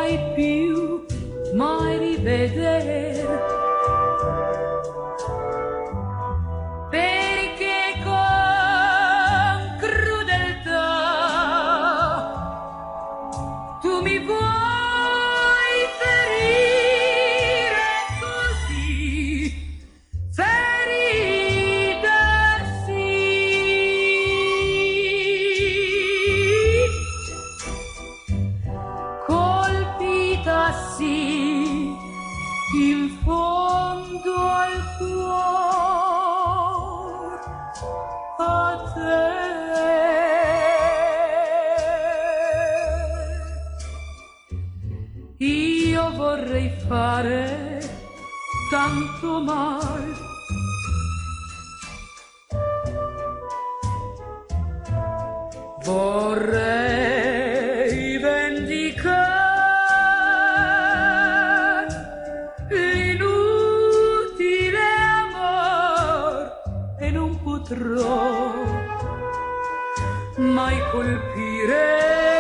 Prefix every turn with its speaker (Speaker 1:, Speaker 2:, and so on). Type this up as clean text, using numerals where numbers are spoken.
Speaker 1: mai più, mai rivedere. Perché con crudeltà tu mi vuoi ferire così, ferita sì, colpita sì, in fondo al cuore a te. Io vorrei fare tanto male, vorrei vendicare l'inutile amor e non potrò mai colpire